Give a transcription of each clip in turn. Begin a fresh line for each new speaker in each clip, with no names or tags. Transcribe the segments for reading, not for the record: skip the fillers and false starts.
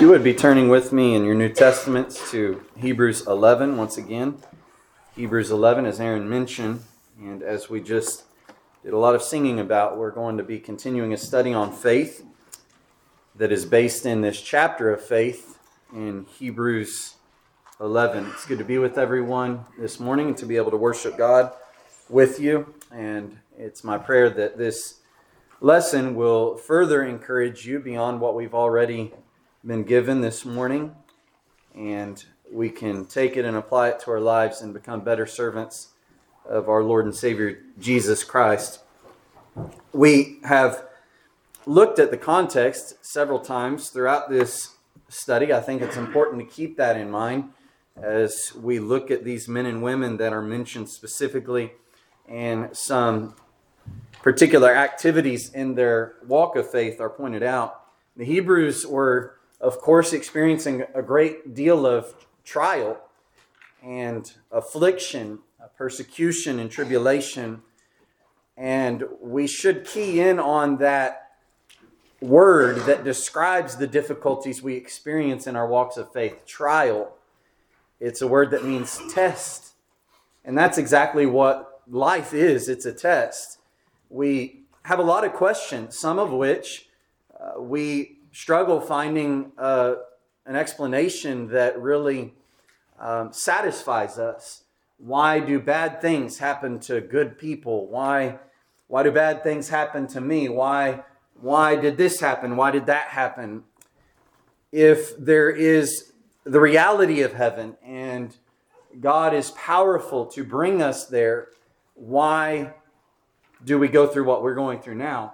If you would be turning with me in your New Testaments to Hebrews 11 once again. Hebrews 11, as Aaron mentioned, and as we just did a lot of singing about, we're going to be continuing a study on faith that is based in this chapter of faith in Hebrews 11. It's good to be with everyone this morning and to be able to worship God with you. And it's my prayer that this lesson will further encourage you beyond what we've already been given this morning, and we can take it and apply it to our lives and become better servants of our Lord and Savior Jesus Christ. We have looked at the context several times throughout this study. I think it's important to keep that in mind as we look at these men and women that are mentioned specifically and some particular activities in their walk of faith are pointed out. The Hebrews were, of course, experiencing a great deal of trial and affliction, persecution and tribulation. And we should key in on that word that describes the difficulties we experience in our walks of faith, trial. It's a word that means test. And that's exactly what life is. It's a test. We have a lot of questions, some of which we struggle finding an explanation that really satisfies us. Why do bad things happen to good people? Why do bad things happen to me? Why did this happen? Why did that happen? If there is the reality of heaven and God is powerful to bring us there, why do we go through what we're going through now?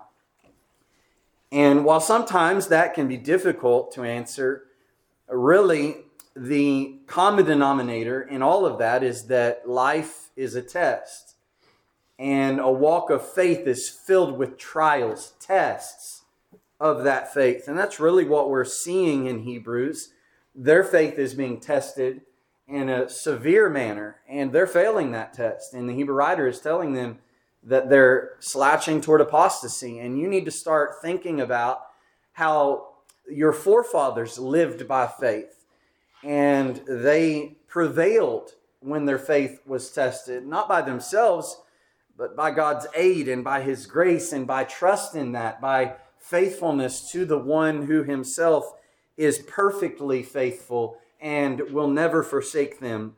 And while sometimes that can be difficult to answer, really the common denominator in all of that is that life is a test. And a walk of faith is filled with trials, tests of that faith. And that's really what we're seeing in Hebrews. Their faith is being tested in a severe manner, and they're failing that test. And the Hebrew writer is telling them that they're slouching toward apostasy. And you need to start thinking about how your forefathers lived by faith. And they prevailed when their faith was tested, not by themselves, but by God's aid and by His grace and by trust in that, by faithfulness to the one who Himself is perfectly faithful and will never forsake them.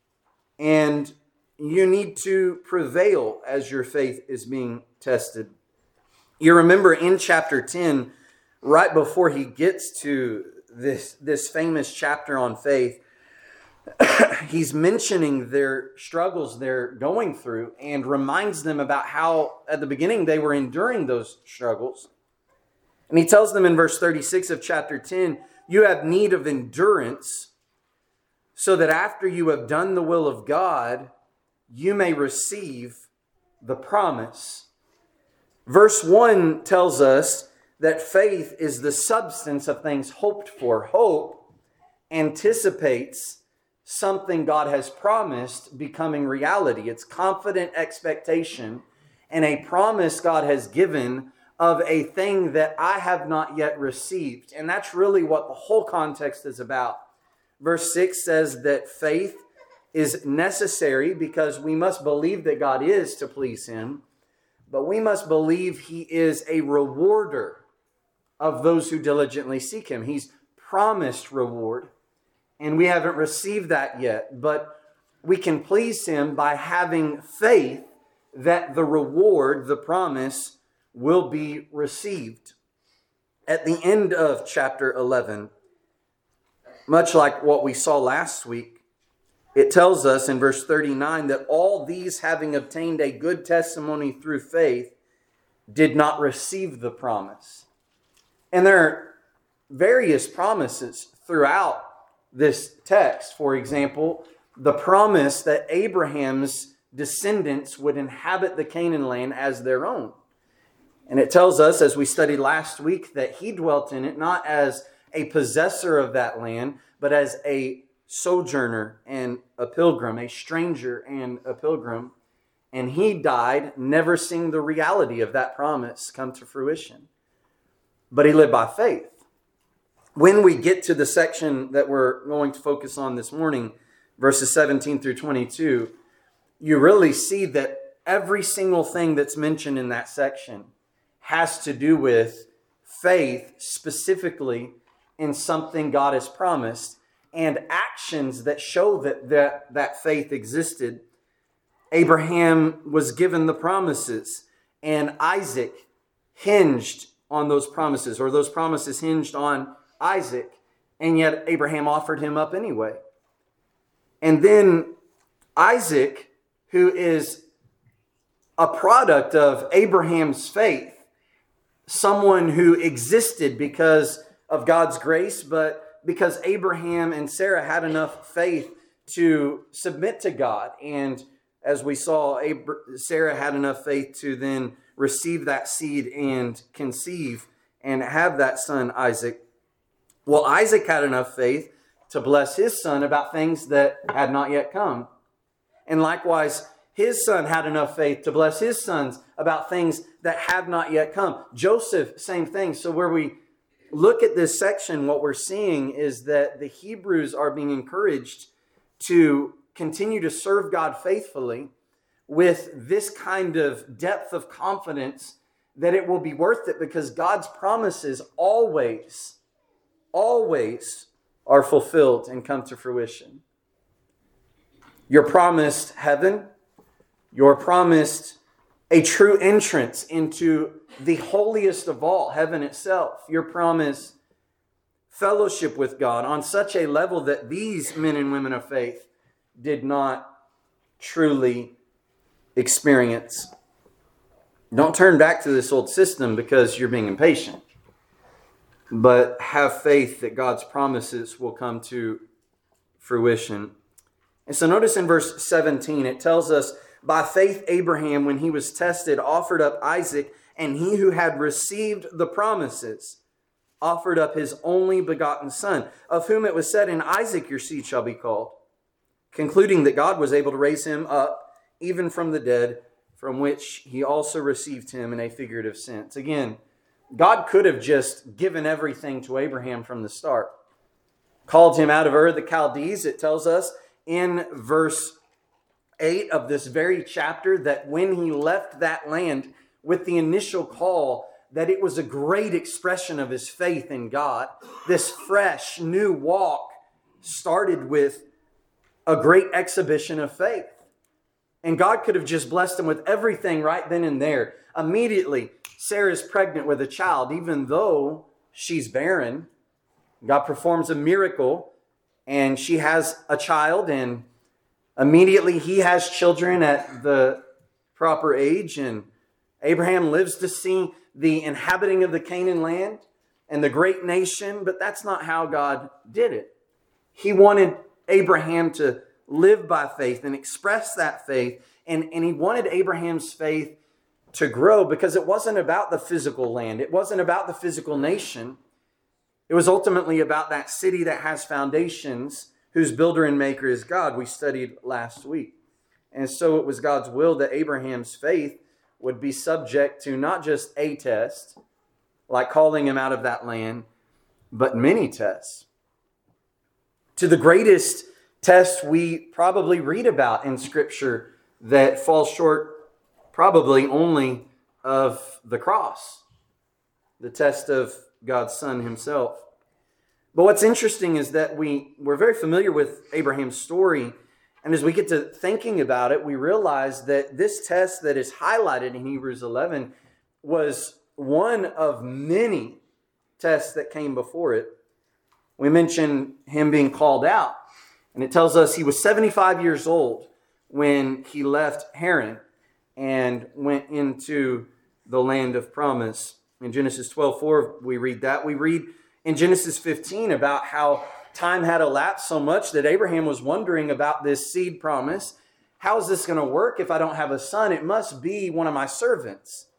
And you need to prevail as your faith is being tested. You remember in chapter 10, right before he gets to this famous chapter on faith, he's mentioning their struggles they're going through and reminds them about how at the beginning they were enduring those struggles. And he tells them in verse 36 of chapter 10, you have need of endurance so that after you have done the will of God, you may receive the promise. Verse 1 tells us that faith is the substance of things hoped for. Hope anticipates something God has promised becoming reality. It's confident expectation and a promise God has given of a thing that I have not yet received. And that's really what the whole context is about. Verse 6 says that faith is necessary because we must believe that God is to please Him, but we must believe He is a rewarder of those who diligently seek Him. He's promised reward, and we haven't received that yet, but we can please Him by having faith that the reward, the promise, will be received. At the end of chapter 11, much like what we saw last week, it tells us in verse 39 that all these, having obtained a good testimony through faith, did not receive the promise. And there are various promises throughout this text. For example, the promise that Abraham's descendants would inhabit the Canaan land as their own. And it tells us, as we studied last week, that he dwelt in it not as a possessor of that land, but as a sojourner and a pilgrim, a stranger and a pilgrim. And he died never seeing the reality of that promise come to fruition. But he lived by faith. when we get to the section that we're going to focus on this morning, verses 17 through 22, you really see that every single thing that's mentioned in that section has to do with faith, specifically in something God has promised, and actions that show that faith existed. Abraham was given the promises, and Isaac hinged on those promises, or those promises hinged on Isaac, and yet Abraham offered him up anyway. And then Isaac, who is a product of Abraham's faith, someone who existed because of God's grace, but because Abraham and Sarah had enough faith to submit to God. And as we saw, Sarah had enough faith to then receive that seed and conceive and have that son, Isaac. Well, Isaac had enough faith to bless his son about things that had not yet come. And likewise, his son had enough faith to bless his sons about things that have not yet come. Joseph, same thing. So where we look at this section, what we're seeing is that the Hebrews are being encouraged to continue to serve God faithfully with this kind of depth of confidence that it will be worth it, because God's promises always are fulfilled and come to fruition. You're promised heaven. You're promised a true entrance into the holiest of all, heaven itself. You're promised fellowship with God on such a level that these men and women of faith did not truly experience. Don't turn back to this old system because you're being impatient, but have faith that God's promises will come to fruition. And so notice in verse 17, it tells us, by faith Abraham, when he was tested, offered up Isaac, and he who had received the promises offered up his only begotten son, of whom it was said, in Isaac your seed shall be called, concluding that God was able to raise him up even from the dead, from which he also received him in a figurative sense. Again, God could have just given everything to Abraham from the start. Called him out of Ur the Chaldees. It tells us in verse 8 of this very chapter that when he left that land with the initial call, that it was a great expression of his faith in God. This fresh, new walk started with a great exhibition of faith. And God could have just blessed him with everything right then and there. Immediately, Sarah's pregnant with a child, even though she's barren. God performs a miracle, and she has a child, and immediately he has children at the proper age, and Abraham lives to see the inhabiting of the Canaan land and the great nation, but that's not how God did it. He wanted Abraham to live by faith and express that faith, and he wanted Abraham's faith to grow because it wasn't about the physical land. It wasn't about the physical nation. It was ultimately about that city that has foundations, whose builder and maker is God, we studied last week. And so it was God's will that Abraham's faith would be subject to not just a test, like calling him out of that land, but many tests. To the greatest test we probably read about in Scripture that falls short probably only of the cross, the test of God's Son himself. But what's interesting is that we're very familiar with Abraham's story, and as we get to thinking about it, we realize that this test that is highlighted in Hebrews 11 was one of many tests that came before it. We mentioned him being called out, and it tells us he was 75 years old when he left Haran and went into the land of promise. In Genesis 12:4, we read that. We read in Genesis 15 about how time had elapsed so much that Abraham was wondering about this seed promise. How is this going to work if I don't have a son? It must be one of my servants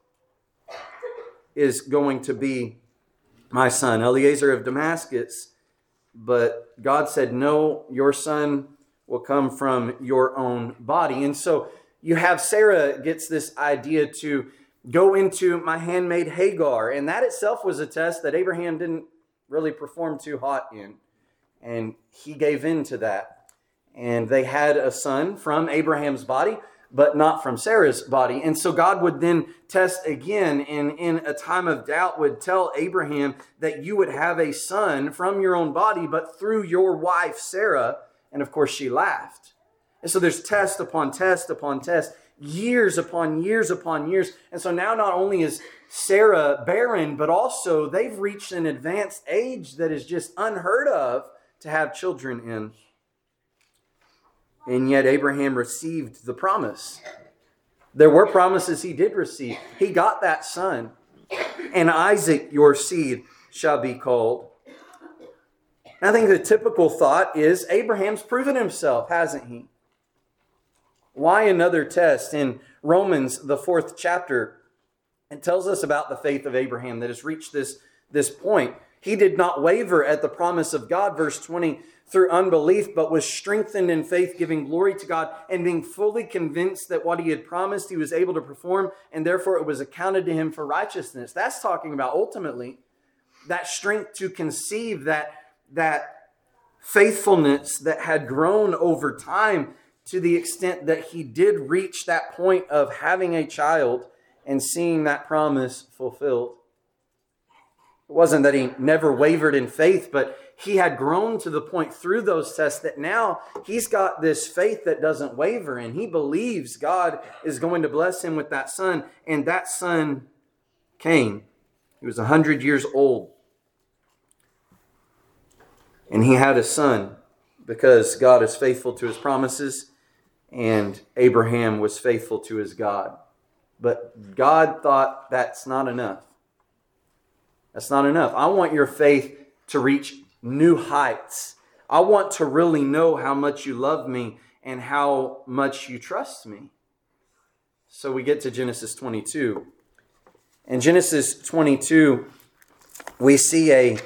is going to be my son, Eliezer of Damascus. But God said, no, your son will come from your own body. And so you have Sarah gets this idea to go into my handmaid Hagar. And that itself was a test that Abraham didn't really perform too hot in. And he gave in to that. And they had a son from Abraham's body, but not from Sarah's body. And so God would then test again, and in a time of doubt would tell Abraham that you would have a son from your own body, but through your wife, Sarah. And of course, she laughed. And so there's test upon test upon test, years upon years upon years. And so now not only is Sarah barren, but also they've reached an advanced age that is just unheard of to have children in. And yet Abraham received the promise. There were promises he did receive. He got that son. And Isaac, your seed, shall be called. I think the typical thought is Abraham's proven himself, hasn't he? Why another test? In Romans, the 4th chapter, it tells us about the faith of Abraham that has reached this point. He did not waver at the promise of God, verse 20, through unbelief, but was strengthened in faith, giving glory to God, and being fully convinced that what he had promised he was able to perform, and therefore it was accounted to him for righteousness. That's talking about ultimately that strength to conceive, that faithfulness that had grown over time to the extent that he did reach that point of having a child and seeing that promise fulfilled. It wasn't that he never wavered in faith, but he had grown to the point through those tests that now he's got this faith that doesn't waver, and he believes God is going to bless him with that son. And that son came. He was 100 years old. And he had a son because God is faithful to his promises, and Abraham was faithful to his God. But God thought that's not enough. That's not enough. I want your faith to reach new heights. I want to really know how much you love me and how much you trust me. So we get to Genesis 22. In Genesis 22, we see a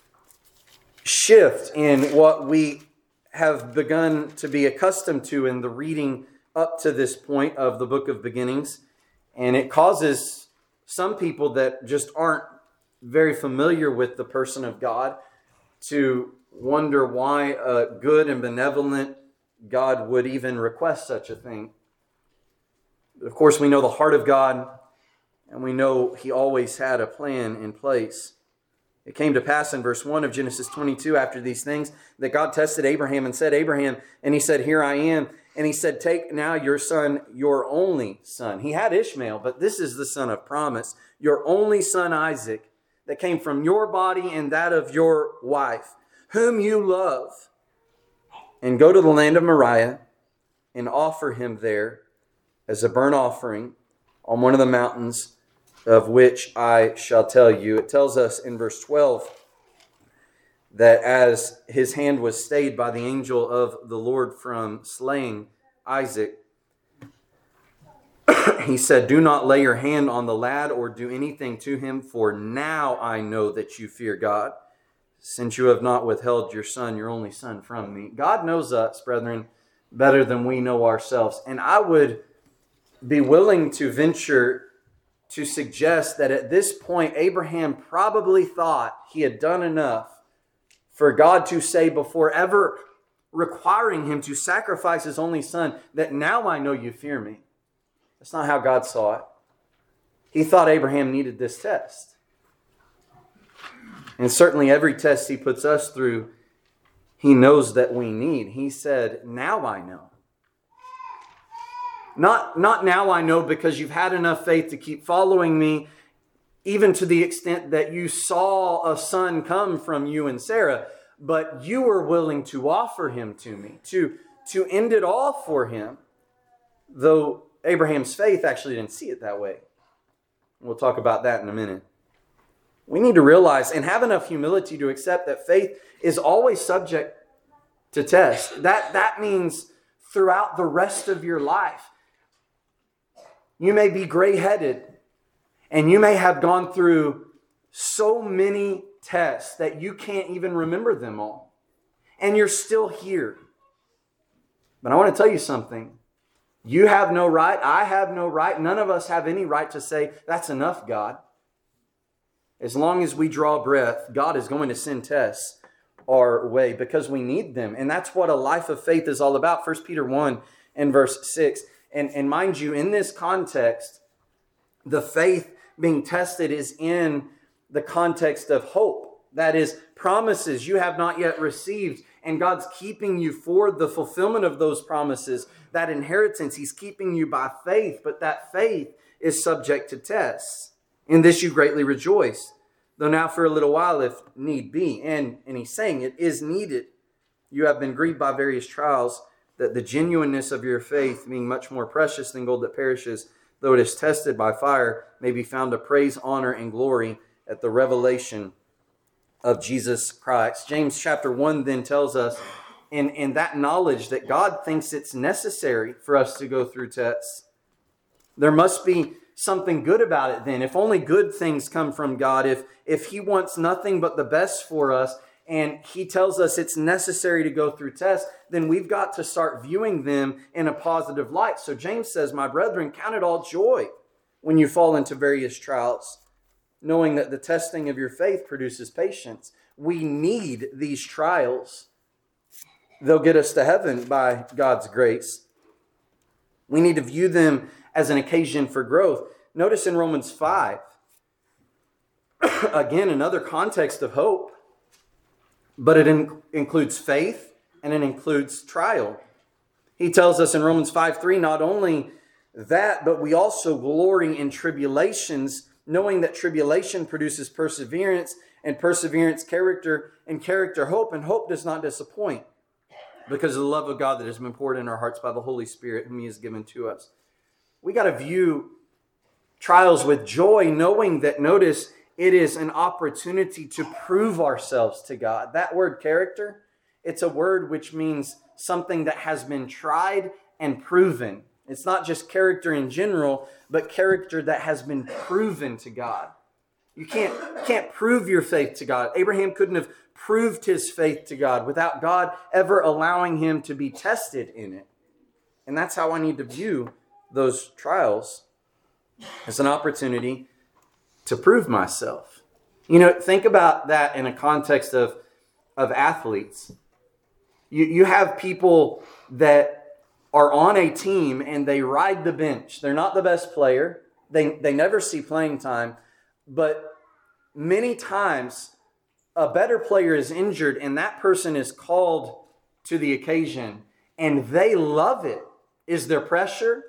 shift in what we have begun to be accustomed to in the reading up to this point of the book of beginnings. And it causes some people that just aren't very familiar with the person of God to wonder why a good and benevolent God would even request such a thing. Of course, we know the heart of God, and we know he always had a plan in place. It came to pass in verse 1 of Genesis 22, after these things, that God tested Abraham and said, Abraham, and he said, here I am. And he said, take now your son, your only son. He had Ishmael, but this is the son of promise. Your only son, Isaac, that came from your body and that of your wife, whom you love, and go to the land of Moriah and offer him there as a burnt offering on one of the mountains of which I shall tell you. It tells us in verse 12 that as his hand was stayed by the angel of the Lord from slaying Isaac, he said, do not lay your hand on the lad or do anything to him, for now I know that you fear God, since you have not withheld your son, your only son, from me. God knows us, brethren, better than we know ourselves. And I would be willing to venture to suggest that at this point, Abraham probably thought he had done enough for God to say, before ever requiring him to sacrifice his only son, that now I know you fear me. That's not how God saw it. He thought Abraham needed this test. And certainly every test he puts us through, he knows that we need. He said, now I know. Not now I know because you've had enough faith to keep following me, even to the extent that you saw a son come from you and Sarah, but you were willing to offer him to me, to end it all for him, though Abraham's faith actually didn't see it that way. We'll talk about that in a minute. We need to realize and have enough humility to accept that faith is always subject to test. That means throughout the rest of your life, you may be gray-headed and you may have gone through so many tests that you can't even remember them all. And you're still here. But I want to tell you something. You have no right. I have no right. None of us have any right to say, that's enough, God. As long as we draw breath, God is going to send tests our way because we need them. And that's what a life of faith is all about. 1 Peter 1 and verse 6. And mind you, in this context, the faith being tested is in the context of hope. That is, promises you have not yet received. And God's keeping you for the fulfillment of those promises. That inheritance, He's keeping you by faith. But that faith is subject to tests. In this you greatly rejoice, though now for a little while, if need be. And He's saying it is needed. You have been grieved by various trials, that the genuineness of your faith, being much more precious than gold that perishes, though it is tested by fire, may be found to praise, honor, and glory at the revelation of Jesus Christ. James chapter 1 then tells us in that knowledge that God thinks it's necessary for us to go through tests. There must be something good about it then. If only good things come from God, if He wants nothing but the best for us, and He tells us it's necessary to go through tests, then we've got to start viewing them in a positive light. So James says, my brethren, count it all joy when you fall into various trials, knowing that the testing of your faith produces patience. We need these trials. They'll get us to heaven by God's grace. We need to view them as an occasion for growth. Notice in Romans 5, again, another context of hope. But it includes faith and it includes trial. He tells us in Romans 5:3, not only that, but we also glory in tribulations, knowing that tribulation produces perseverance, and perseverance character, and character hope, and hope does not disappoint, because of the love of God that has been poured in our hearts by the Holy Spirit, whom He has given to us. We got to view trials with joy, knowing that, notice, it is an opportunity to prove ourselves to God. That word character, it's a word which means something that has been tried and proven. It's not just character in general, but character that has been proven to God. You can't prove your faith to God. Abraham couldn't have proved his faith to God without God ever allowing him to be tested in it. And that's how I need to view those trials, as an opportunity to prove myself. You know, think about that in a context of athletes. You have people that are on a team and they ride the bench. They're not the best player. They never see playing time. But many times a better player is injured and that person is called to the occasion and they love it. Is there pressure?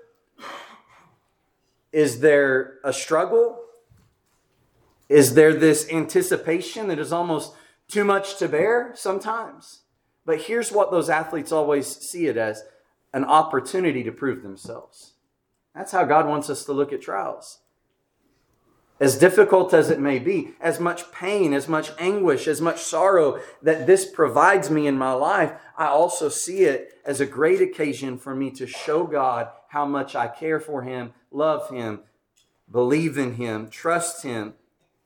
Is there a struggle? Is there this anticipation that is almost too much to bear sometimes? But here's what those athletes always see it as: an opportunity to prove themselves. That's how God wants us to look at trials. As difficult as it may be, as much pain, as much anguish, as much sorrow that this provides me in my life, I also see it as a great occasion for me to show God how much I care for Him, love Him, believe in Him, trust Him,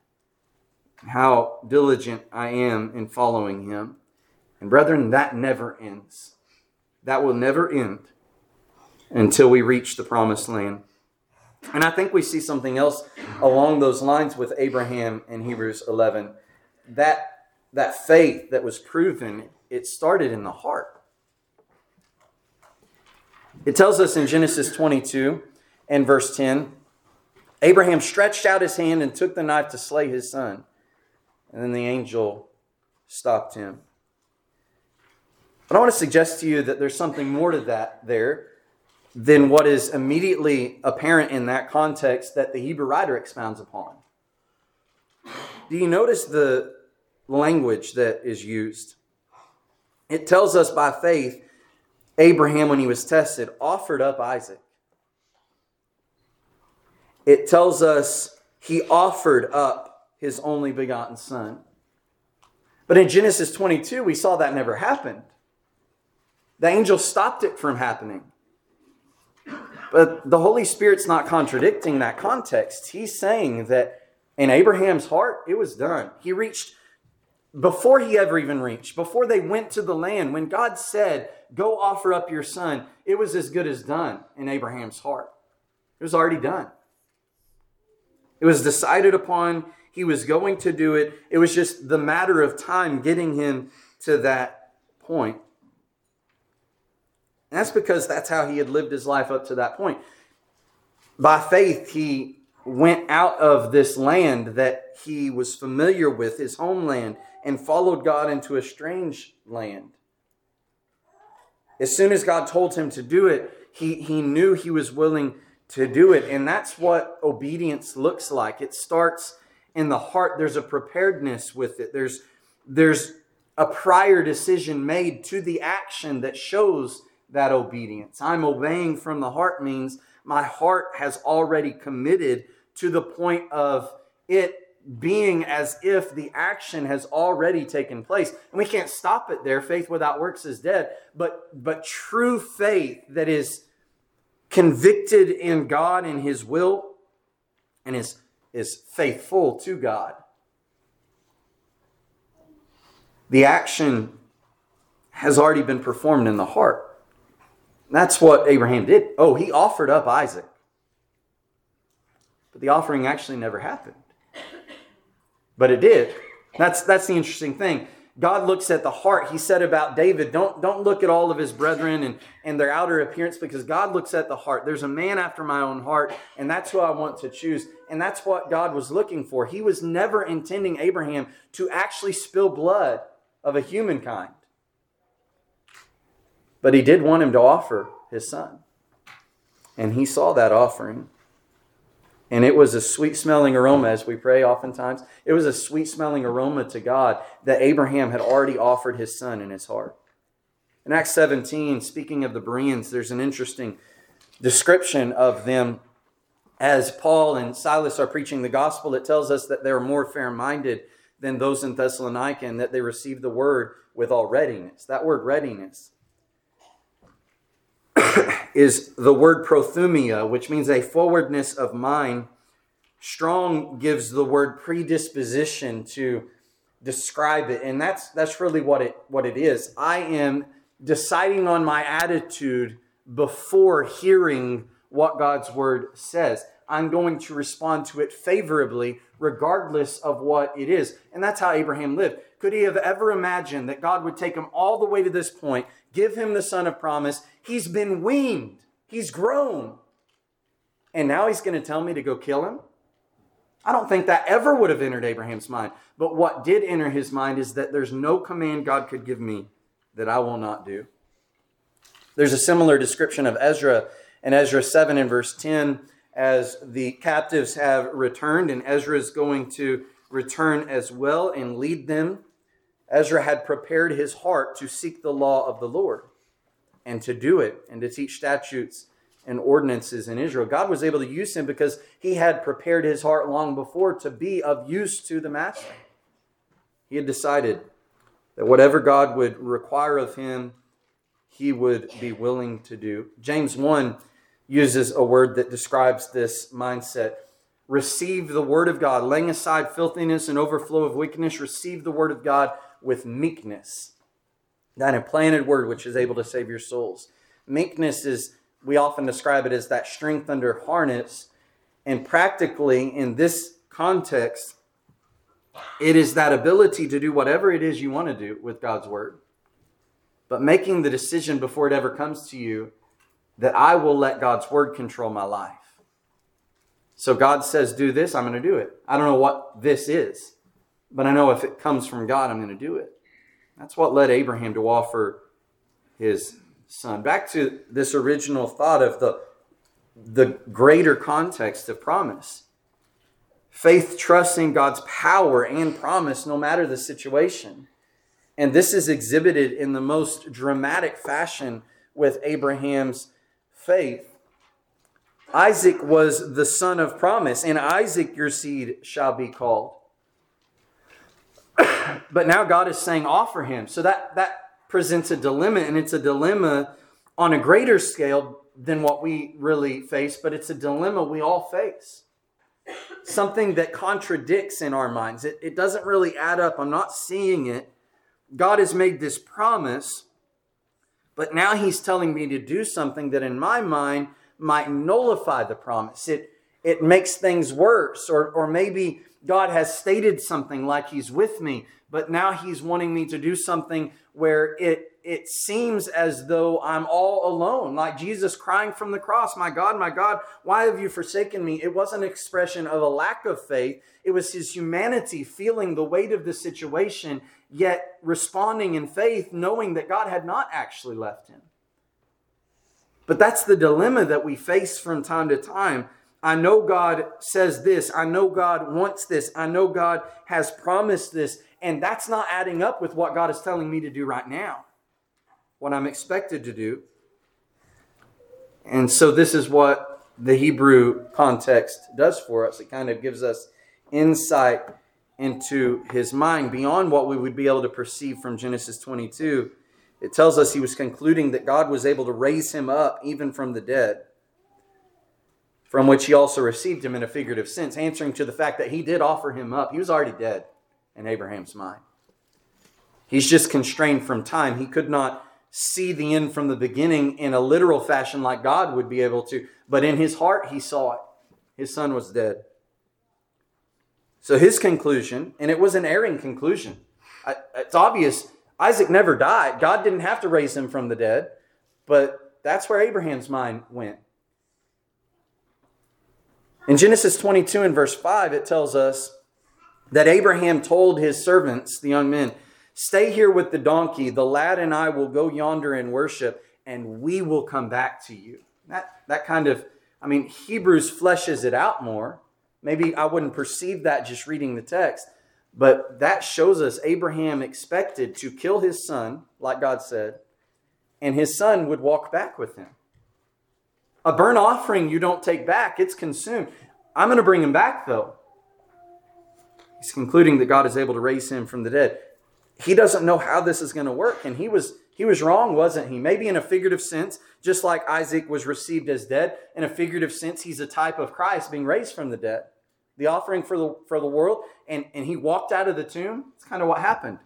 how diligent I am in following Him. And brethren, that never ends. That will never end until we reach the promised land. And I think we see something else along those lines with Abraham in Hebrews 11. That faith that was proven, it started in the heart. It tells us in Genesis 22 and verse 10, Abraham stretched out his hand and took the knife to slay his son. And then the angel stopped him. But I want to suggest to you that there's something more to that there than what is immediately apparent in that context that the Hebrew writer expounds upon. Do you notice the language that is used? It tells us by faith, Abraham, when he was tested, offered up Isaac. It tells us he offered up his only begotten son. But in Genesis 22, we saw that never happened. The angel stopped it from happening. But the Holy Spirit's not contradicting that context. He's saying that in Abraham's heart, it was done. He reached, before he ever even reached, before they went to the land, when God said, go offer up your son, it was as good as done in Abraham's heart. It was already done. It was decided upon. He was going to do it. It was just the matter of time getting him to that point. And that's because that's how he had lived his life up to that point. By faith, he went out of this land that he was familiar with, his homeland, and followed God into a strange land. As soon as God told him to do it, he knew he was willing to do it. And that's what obedience looks like. It starts in the heart. There's a preparedness with it. There's a prior decision made to the action that shows that obedience. I'm obeying from the heart means my heart has already committed to the point of it being as if the action has already taken place. And we can't stop it there. Faith without works is dead. But true faith that is convicted in God and His will and is faithful to God. The action has already been performed in the heart. That's what Abraham did. Oh, he offered up Isaac. But the offering actually never happened. But it did. That's the interesting thing. God looks at the heart. He said about David, don't look at all of his brethren and their outer appearance, because God looks at the heart. There's a man after my own heart, and that's who I want to choose. And that's what God was looking for. He was never intending Abraham to actually spill blood of a humankind. But he did want him to offer his son. And he saw that offering. And it was a sweet-smelling aroma, as we pray oftentimes. It was a sweet-smelling aroma to God that Abraham had already offered his son in his heart. In Acts 17, speaking of the Bereans, there's an interesting description of them. As Paul and Silas are preaching the gospel, it tells us that they're more fair-minded than those in Thessalonica, and that they received the word with all readiness. That word readiness is the word prothumia, which means a forwardness of mind. Strong gives the word predisposition to describe it, and that's really what it is. I am deciding on my attitude before hearing what God's word says. I'm going to respond to it favorably regardless of what it is. And that's how Abraham lived. Could he have ever imagined that God would take him all the way to this point, give him the son of promise? He's been weaned. He's grown. And now he's going to tell me to go kill him? I don't think that ever would have entered Abraham's mind. But what did enter his mind is that there's no command God could give me that I will not do. There's a similar description of Ezra in Ezra 7 and verse 10, as the captives have returned, and Ezra is going to return as well and lead them. Ezra had prepared his heart to seek the law of the Lord and to do it and to teach statutes and ordinances in Israel. God was able to use him because he had prepared his heart long before to be of use to the master. He had decided that whatever God would require of him, he would be willing to do. James 1 uses a word that describes this mindset. Receive the word of God, laying aside filthiness and overflow of wickedness. Receive the word of God with meekness. That implanted word which is able to save your souls. Meekness is, we often describe it as that strength under harness. And practically in this context, it is that ability to do whatever it is you want to do with God's word. But making the decision before it ever comes to you that I will let God's word control my life. So God says, do this, I'm going to do it. I don't know what this is, but I know if it comes from God, I'm going to do it. That's what led Abraham to offer his son. Back to this original thought of the greater context of promise. Faith trusts in God's power and promise no matter the situation. And this is exhibited in the most dramatic fashion with Abraham's faith. Isaac was the son of promise. In Isaac your seed shall be called. But now God is saying offer him. So that presents a dilemma, and it's a dilemma on a greater scale than what we really face, but it's a dilemma we all face. Something that contradicts in our minds. It doesn't really add up. I'm not seeing it. God has made this promise, but now he's telling me to do something that in my mind might nullify the promise. It makes things worse, or maybe God has stated something like he's with me, but now he's wanting me to do something where it seems as though I'm all alone, like Jesus crying from the cross, my God, why have you forsaken me? It wasn't an expression of a lack of faith. It was his humanity feeling the weight of the situation, yet responding in faith, knowing that God had not actually left him. But that's the dilemma that we face from time to time. I know God says this. I know God wants this. I know God has promised this. And that's not adding up with what God is telling me to do right now, what I'm expected to do. And so this is what the Hebrew context does for us. It kind of gives us insight into his mind beyond what we would be able to perceive from Genesis 22. It tells us he was concluding that God was able to raise him up even from the dead, from which he also received him in a figurative sense, answering to the fact that he did offer him up. He was already dead in Abraham's mind. He's just constrained from time. He could not see the end from the beginning in a literal fashion like God would be able to. But in his heart, he saw it. His son was dead. So his conclusion, and it was an erring conclusion. It's obvious Isaac never died. God didn't have to raise him from the dead. But that's where Abraham's mind went. In Genesis 22 and verse 5, it tells us that Abraham told his servants, the young men, stay here with the donkey. The lad and I will go yonder and worship, and we will come back to you. That kind of, Hebrews fleshes it out more. Maybe I wouldn't perceive that just reading the text, but that shows us Abraham expected to kill his son, like God said, and his son would walk back with him. A burnt offering you don't take back, it's consumed. I'm going to bring him back though. He's concluding that God is able to raise him from the dead. He doesn't know how this is going to work. And he was wrong, wasn't he? Maybe in a figurative sense, just like Isaac was received as dead, in a figurative sense, he's a type of Christ being raised from the dead. The offering for the world. And he walked out of the tomb. It's kind of what happened.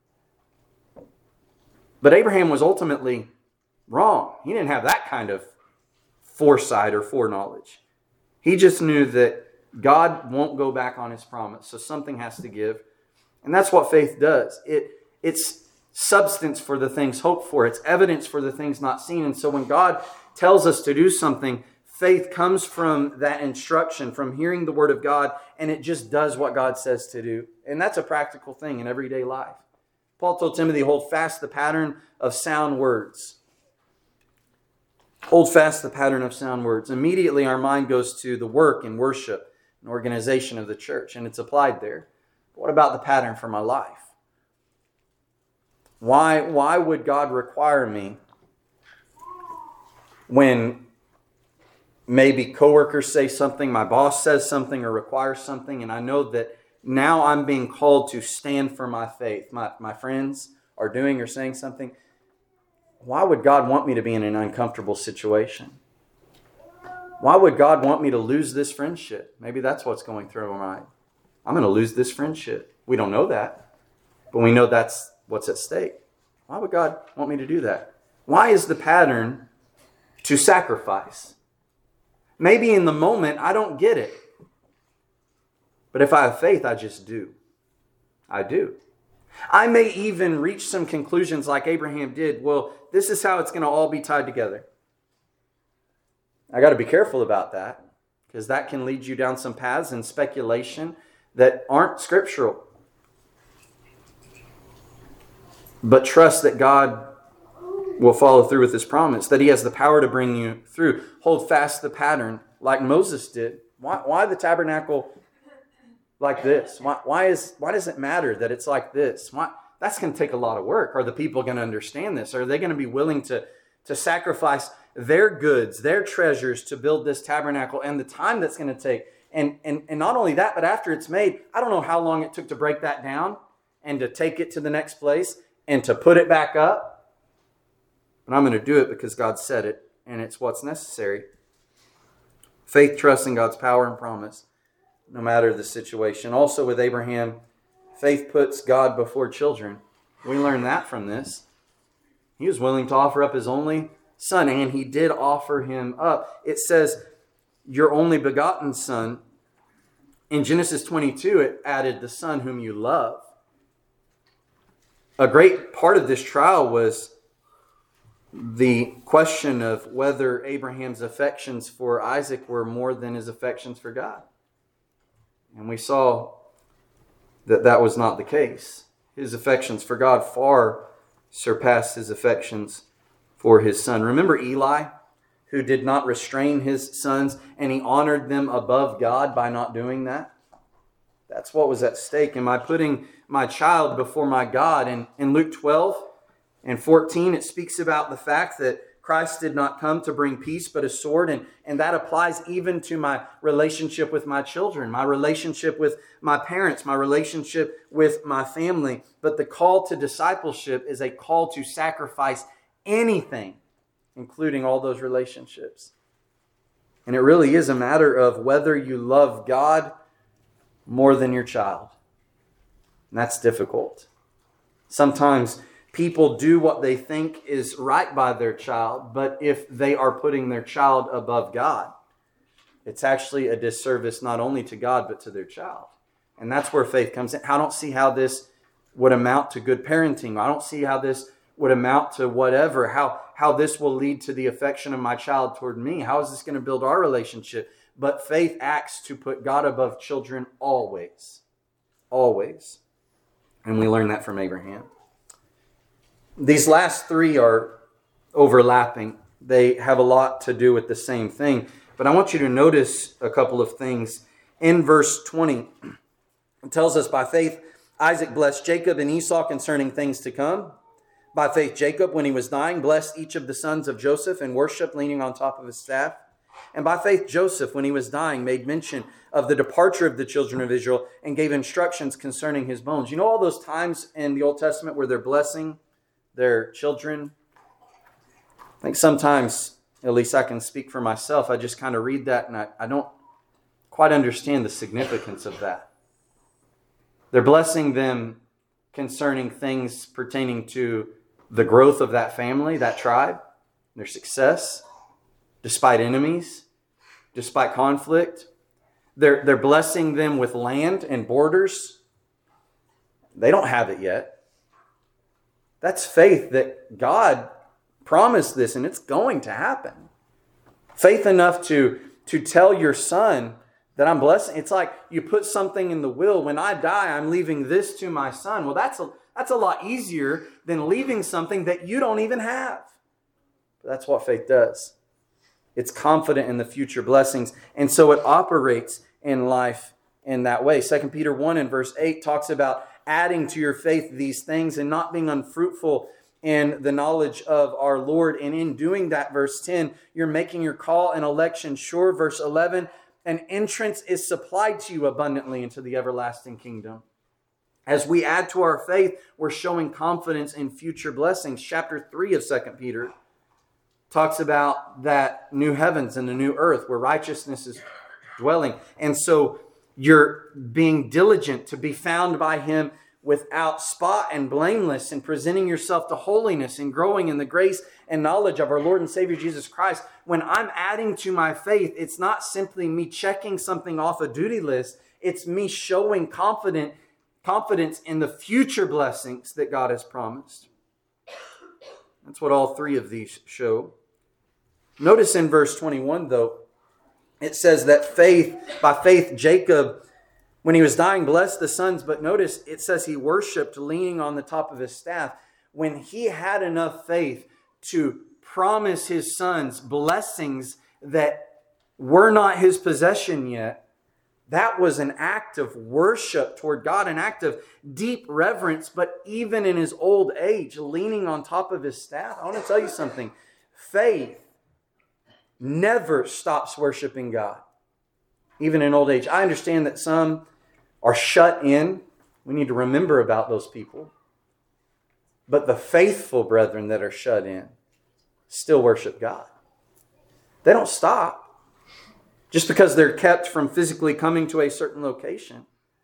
But Abraham was ultimately wrong. He didn't have that kind of foresight or foreknowledge. He just knew that God won't go back on his promise. So something has to give. And that's what faith does. It's substance for the things hoped for. It's evidence for the things not seen. And so when God tells us to do something, faith comes from that instruction, from hearing the word of God, and it just does what God says to do. And that's a practical thing in everyday life. Paul told Timothy, hold fast the pattern of sound words. Hold fast the pattern of sound words. Immediately our mind goes to the work and worship and organization of the church, and it's applied there. But what about the pattern for my life? Why would God require me when maybe coworkers say something, my boss says something or requires something, and I know that now I'm being called to stand for my faith. My friends are doing or saying something. Why would God want me to be in an uncomfortable situation? Why would God want me to lose this friendship? Maybe that's what's going through my mind. I'm going to lose this friendship. We don't know that, but we know that's what's at stake. Why would God want me to do that? Why is the pattern to sacrifice? Maybe in the moment I don't get it. But if I have faith, I just do. I do. I may even reach some conclusions like Abraham did. Well, this is how it's going to all be tied together. I got to be careful about that, because that can lead you down some paths and speculation that aren't scriptural. But trust that God will follow through with his promise, that he has the power to bring you through. Hold fast the pattern like Moses did. Why the tabernacle like this? Why does it matter that it's like this? That's going to take a lot of work. Are the people going to understand this? Are they going to be willing to sacrifice their goods, their treasures to build this tabernacle, and the time that's going to take? And not only that, but after it's made, I don't know how long it took to break that down and to take it to the next place and to put it back up. But I'm going to do it because God said it, and it's what's necessary. Faith trusts in God's power and promise, no matter the situation. Also with Abraham, faith puts God before children. We learn that from this. He was willing to offer up his only son, and he did offer him up. It says, your only begotten son, In Genesis 22, it added the son whom you love. A great part of this trial was the question of whether Abraham's affections for Isaac were more than his affections for God. And we saw that that was not the case. His affections for God far surpassed his affections for his son. Remember Eli, who did not restrain his sons, and he honored them above God by not doing that? That's what was at stake. Am I putting my child before my God? And in Luke 12 and 14, it speaks about the fact that Christ did not come to bring peace, but a sword. And that applies even to my relationship with my children, my relationship with my parents, my relationship with my family. But the call to discipleship is a call to sacrifice anything, including all those relationships. And it really is a matter of whether you love God more than your child. And that's difficult. Sometimes people do what they think is right by their child, but if they are putting their child above God, it's actually a disservice not only to God, but to their child. And that's where faith comes in. I don't see how this would amount to good parenting. I don't see how this would amount to whatever, how this will lead to the affection of my child toward me. How is this going to build our relationship? But faith acts to put God above children always. Always. And we learn that from Abraham. These last three are overlapping. They have a lot to do with the same thing. But I want you to notice a couple of things. In verse 20, it tells us, by faith, Isaac blessed Jacob and Esau concerning things to come. By faith, Jacob, when he was dying, blessed each of the sons of Joseph and worshiped, leaning on top of his staff. And by faith, Joseph, when he was dying, made mention of the departure of the children of Israel and gave instructions concerning his bones. You know all those times in the Old Testament where they're blessing their children? I think sometimes, at least I can speak for myself, I just kind of read that and I don't quite understand the significance of that. They're blessing them concerning things pertaining to the growth of that family, that tribe, their success, despite enemies, despite conflict. They're blessing them with land and borders. They don't have it yet. That's faith that God promised this and it's going to happen. Faith enough to tell your son that I'm blessing. It's like you put something in the will. When I die, I'm leaving this to my son. Well, that's a lot easier than leaving something that you don't even have. But that's what faith does. It's confident in the future blessings. And so it operates in life in that way. 2 Peter 1 and verse 8 talks about adding to your faith these things and not being unfruitful in the knowledge of our Lord. And in doing that, verse 10, you're making your call and election sure. Verse 11, an entrance is supplied to you abundantly into the everlasting kingdom. As we add to our faith, we're showing confidence in future blessings. Chapter 3 of 2 Peter talks about that new heavens and the new earth where righteousness is dwelling. And so you're being diligent to be found by Him without spot and blameless, and presenting yourself to holiness and growing in the grace and knowledge of our Lord and Savior Jesus Christ. When I'm adding to my faith, it's not simply me checking something off a duty list. It's me showing confidence in the future blessings that God has promised. That's what all three of these show. Notice in verse 21, though, it says that by faith, Jacob, when he was dying, blessed the sons. But notice it says he worshiped leaning on the top of his staff. When he had enough faith to promise his sons blessings that were not his possession yet, that was an act of worship toward God, an act of deep reverence. But even in his old age, leaning on top of his staff, I want to tell you something. Faith never stops worshiping God, even in old age. I understand that some are shut in. We need to remember about those people. But the faithful brethren that are shut in still worship God. They don't stop just because they're kept from physically coming to a certain location.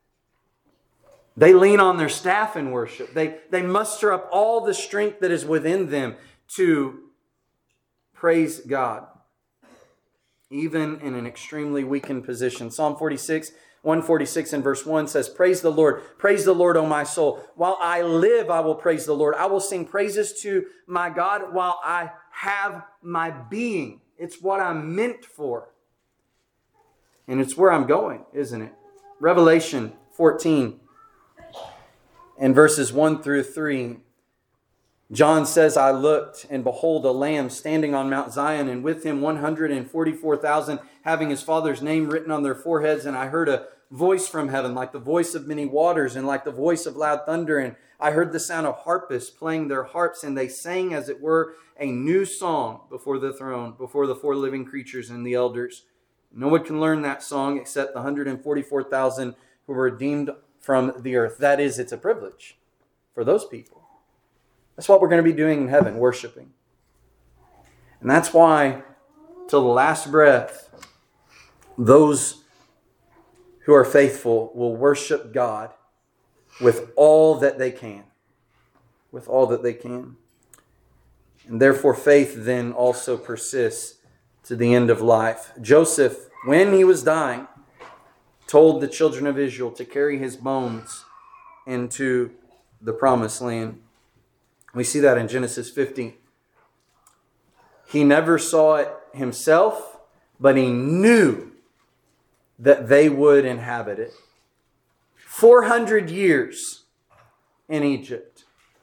They lean on their staff in worship. They muster up all the strength that is within them to praise God, even in an extremely weakened position. Psalm 46, 146 and verse 1 says, praise the Lord, O my soul. While I live, I will praise the Lord. I will sing praises to my God while I have my being. It's what I'm meant for. And it's where I'm going, isn't it? Revelation 14 and verses 1 through 3. John says, I looked, and behold, a Lamb standing on Mount Zion, and with him 144,000, having his Father's name written on their foreheads. And I heard a voice from heaven, like the voice of many waters, and like the voice of loud thunder. And I heard the sound of harpists playing their harps, and they sang, as it were, a new song before the throne, before the four living creatures and the elders. No one can learn that song except the 144,000 who were redeemed from the earth. That is, it's a privilege for those people. That's what we're going to be doing in heaven, worshiping. And that's why, till the last breath, those who are faithful will worship God with all that they can. With all that they can. And therefore faith then also persists to the end of life. Joseph, when he was dying, told the children of Israel to carry his bones into the promised land. We see that in Genesis 50. He never saw it himself, but he knew that they would inhabit it. 400 years in Egypt.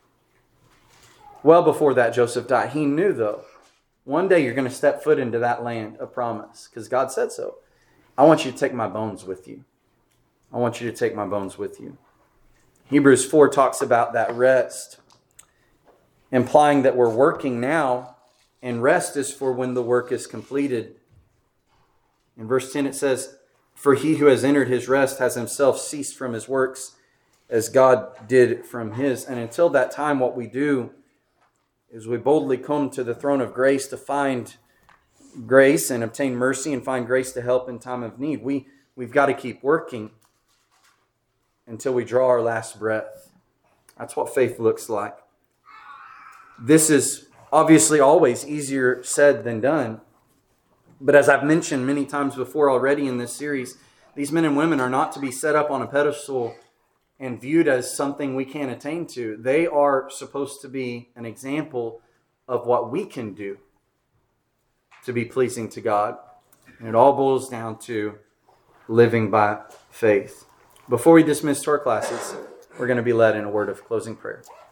Well before that, Joseph died. He knew, though, one day you're going to step foot into that land of promise, because God said so. I want you to take my bones with you. I want you to take my bones with you. Hebrews 4 talks about that rest, implying that we're working now, and rest is for when the work is completed. In verse 10 it says, for he who has entered his rest has himself ceased from his works, as God did from his. And until that time, what we do is we boldly come to the throne of grace to find grace and obtain mercy and find grace to help in time of need. We've got to keep working until we draw our last breath. That's what faith looks like. This is obviously always easier said than done. But as I've mentioned many times before already in this series, these men and women are not to be set up on a pedestal and viewed as something we can't attain to. They are supposed to be an example of what we can do to be pleasing to God. And it all boils down to living by faith. Before we dismiss to our classes, we're going to be led in a word of closing prayer.